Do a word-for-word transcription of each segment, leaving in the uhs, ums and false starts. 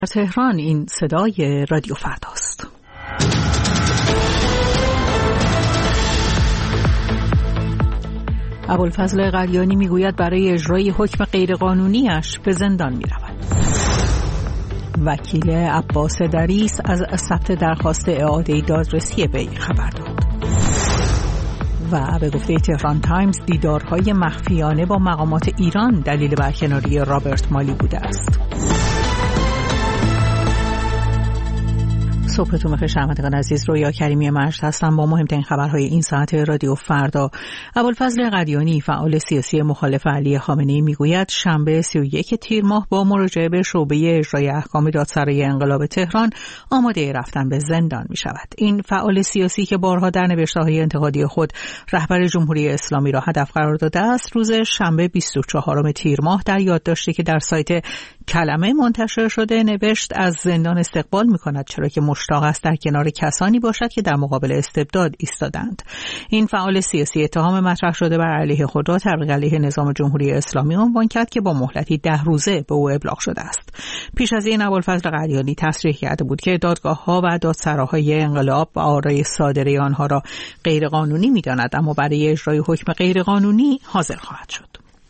تهران این صدای رادیو فرداست. ابوالفضل قلیانی میگوید برای اجرای حکم غیرقانونیش به زندان میرود. وکیل عباس دریس از ثبت درخواست اعاده دادرسی وی خبر داد. و به گفته تهران تایمز دیدارهای مخفیانه با مقامات ایران دلیل برکناری رابرت مالی بوده است. صبحتون بخیر شنوندگان عزیز، رویا کریمی مجد هستم با مهمترین خبرهای این ساعت رادیو فردا. ابوالفضل قلیانی فعال سیاسی مخالف علی خامنه‌ای میگوید شنبه سی و یک تیر ماه با مراجعه به شعبه اجرای احکام دادسرای انقلاب تهران آماده رفتن به زندان می شود. این فعال سیاسی که بارها در نوشته‌های انتقادی خود رهبر جمهوری اسلامی را هدف قرار داده است، روز شنبه بیست و چهارم تیر ماه در یادداشتی که در سایت کلمه منتشر شده نوشت از زندان استقبال می‌کند، چرا که مشتاق است در کنار کسانی باشد که در مقابل استبداد ایستادند. این فعال سیاسی اتهام مطرح شده بر علیه خود را تبلیغ علیه نظام جمهوری اسلامی عنوان کرد که با مهلتی ده روزه به او ابلاغ شده است. پیش از این ابوالفضل قلیانی تصریح کرده بود که دادگاه‌ها و دادسراهای انقلاب آرای صادره آنها را غیرقانونی می‌داند، اما برای اجرای حکم غیرقانونی حاضر خواهد شد.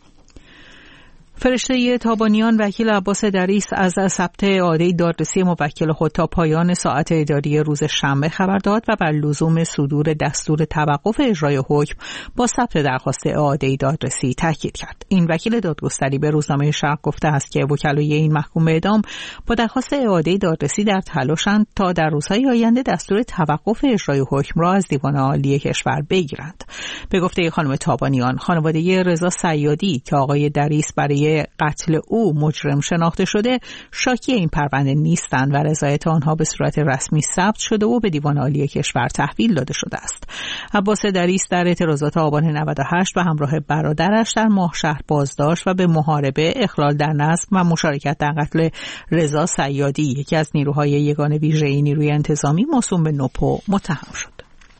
فرشته تابانیان وکیل عباس دریس از ثبت اعاده دادرسی موکل خود تا پایان ساعت اداری روز شنبه خبر داد و بر لزوم صدور دستور توقف اجرای حکم با ثبت درخواست اعاده دادرسی تاکید کرد. این وکیل دادگستری به روزنامه شرق گفته است که وکلای این محکوم به اعدام با درخواست اعاده دادرسی در تلاشند تا در روزهای آینده دستور توقف اجرای حکم را از دیوان عالی کشور بگیرند. به گفته خانم تابانیان، خانواده رضا صیادی که آقای دریس برای قتل او مجرم شناخته شده شاکی این پرونده نیستند و رضایت آنها به صورت رسمی ثبت شده و به دیوان عالی کشور تحویل داده شده است. عباس دریس در اعتراضات آبان نود و هشت و همراه برادرش در ماهشهر بازداشت و به محاربه، اخلال در نظم و مشارکت در قتل رضا صیادی، یکی از نیروهای یگان ویژه نیروی انتظامی، موسوم به نوپو متهم شد.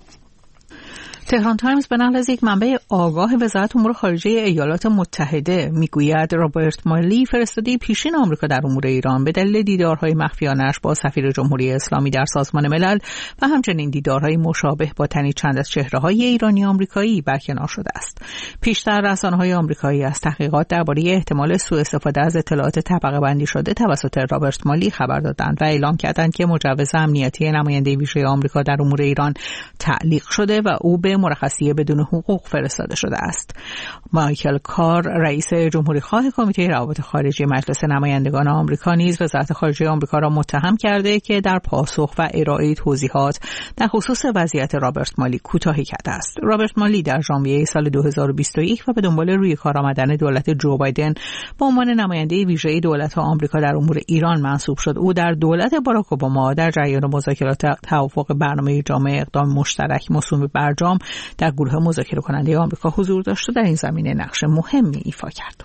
تهران تایمز به نقل از یک منبع آگاه وزارت امور خارجه ایالات متحده میگوید رابرت مالی فرستاده پیشین آمریکا در امور ایران به دلیل دیدارهای مخفیانه‌اش با سفیر جمهوری اسلامی در سازمان ملل و همچنین دیدارهای مشابه با تنی چند از چهره‌های ایرانی آمریکایی برکنار شده است. پیشتر رسانه‌های آمریکایی از تحقیقات درباره احتمال سوء استفاده از اطلاعات طبقه بندی شده توسط رابرت مالی خبر دادند و اعلام کردند که مجوز امنیتی نماینده ویژه آمریکا در امور ایران تعلیق شده و او به مرخصی بدون حقوق فرستاده شده است. مایکل کار، رئیس جمهوری خواه کمیته روابط خارجی مجلس نمایندگان آمریکا، نیز وزارت خارجه آمریکا را متهم کرده که در پاسخ و ارائه توضیحات در خصوص وضعیت رابرت مالی کوتاهی کرده است. رابرت مالی در ژانویه سال دو هزار و بیست و یک و به دنبال روی کار آمدن دولت جو بایدن به عنوان نماینده ویژه دولت آمریکا در امور ایران منصوب شد. او در دولت باراک اوباما در جریان مذاکرات توافق برنامه جامع اقدام مشترک موسوم برجام در گروه مذاکره کننده آمریکا حضور داشت و در این زمینه نقش مهمی ایفا کرد.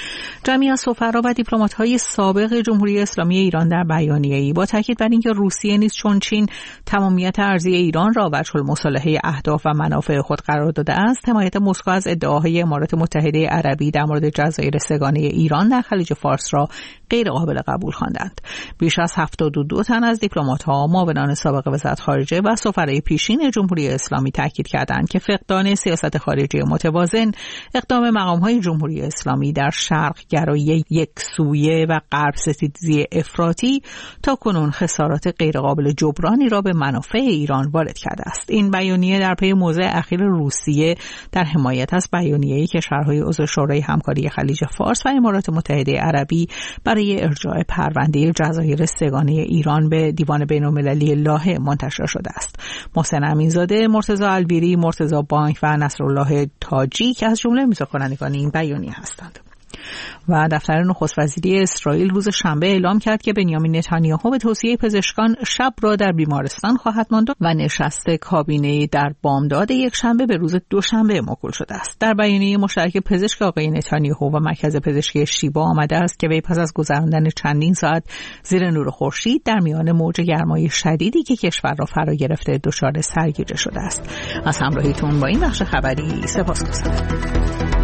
جمعی از سفرا و دیپلمات‌های سابق جمهوری اسلامی ایران در بیانیه‌ای با تاکید بر اینکه روسیه نیز چون چین تمامیت ارضی ایران را وجه المصالحه اهداف و منافع خود قرار داده است، حمایت مسکو از ادعاهای امارات متحده عربی در مورد جزایر سه‌گانه ایران در خلیج فارس را غیر قابل قبول خواندند. بیش از هفتاد و دو تن از دیپلمات‌ها، معاونان سابق وزارت خارجه و سفرای پیشین جمهوری اسلامی تاکید کردند که فقدان سیاست خارجی متوازن، اقدام مقام‌های جمهوری اسلامی در شرق گرایی یک سویه و غرب ستیزی افراطی تا کنون خسارات غیرقابل جبرانی را به منافع ایران وارد کرده است. این بیانیه در پی موضع اخیر روسیه در حمایت از بیانیه کشورهای عضو شورای همکاری خلیج فارس و امارات متحده عربی برای ارجاع پرونده جزایر سه‌گانه ایران به دیوان بین‌المللی لاهه منتشر شده است. محسن امینزاده، مرتضی الویری، مرتضی بانک و نصرالله تاجی که از جمله امضاکنندگان این بیانیه هستند. و دفتر نخست وزیری اسرائیل روز شنبه اعلام کرد که بنیامین نتانیاهو به توصیه پزشکان شب را در بیمارستان خواهد ماند و نشست کابینه در بامداد یک شنبه به روز دوشنبه موکول شده است. در بیانیه مشترک پزشک آقای نتانیاهو و مرکز پزشکی شیبا آمده است که وی پس از گذراندن چندین ساعت زیر نور خورشید در میان موج گرمای شدیدی که کشور را فرا گرفته دچار سرگیجه شده است. از همراهیتون با این بخش خبری سپاسگزارم.